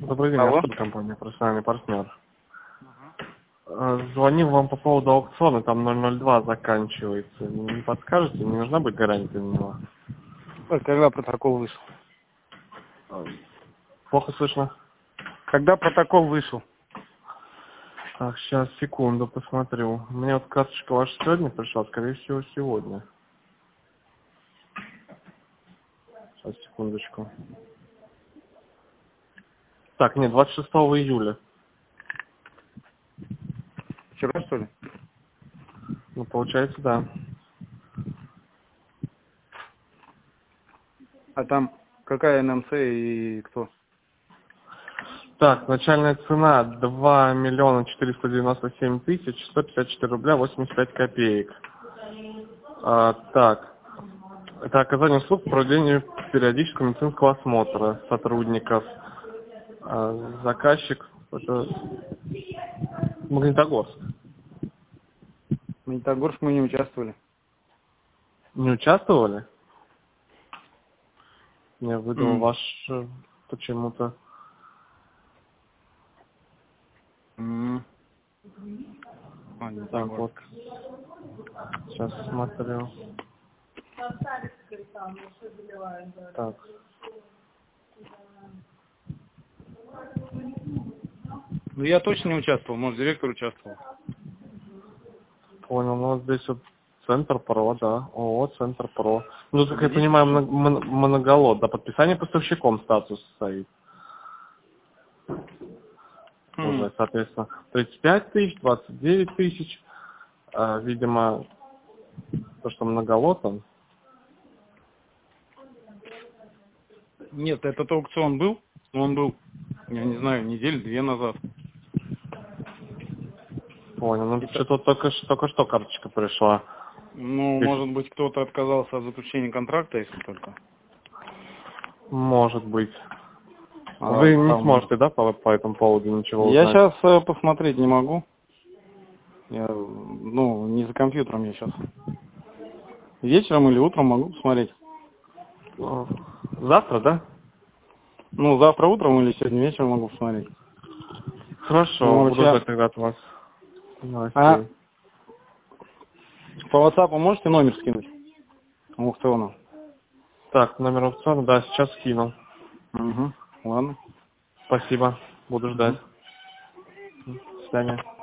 Добрый день, Алло. Артур, компания «Профессиональный партнер». Звонил вам по поводу аукциона, там 002 заканчивается. Не подскажете, не нужна будет гарантия на него? Когда протокол вышел? Плохо слышно? Когда протокол вышел? Так, сейчас, секунду, посмотрю. У меня вот карточка ваша сегодня пришла, скорее всего, сегодня. Сейчас, секундочку. Так, нет, 26 июля. Вчера, что ли? Ну, получается, да. А там какая НМЦ и кто? Так, начальная цена 2 497 154 рубля 85 копеек. Так, это оказание услуг по проведению периодического медицинского осмотра сотрудников. Заказчик это Магнитогорск. В Магнитогорск мы не участвовали. Не участвовали? Я выдал ваш почему-то. Так, вот. Сейчас смотрю. Так. Ну я точно не участвовал, может директор участвовал. Понял, ну вот здесь вот Центр ПРО, да. ООО Центр ПРО. Ну, как я понимаю, моноголот, да, подписание поставщиком статус стоит. Уже, соответственно, 35 тысяч, 29 тысяч. Видимо, то, что многолот он. Нет, этот аукцион был? Он был, я не знаю, недели-две назад. Понял, ну что-то только что карточка пришла. Ну, может быть, кто-то отказался от заключения контракта, если только. Может быть. Вы не сможете, да, по этому поводу ничего узнать? Я сейчас посмотреть не могу. Я, не за компьютером я сейчас. Вечером или утром могу посмотреть. Завтра, да? Ну, завтра утром или сегодня вечером могу посмотреть. Хорошо, буду ждать тогда от вас новостей. По WhatsApp можете номер скинуть? Аукциона. Так, номер аукциона, да, сейчас скинул. Ладно. Спасибо, буду ждать. До свидания.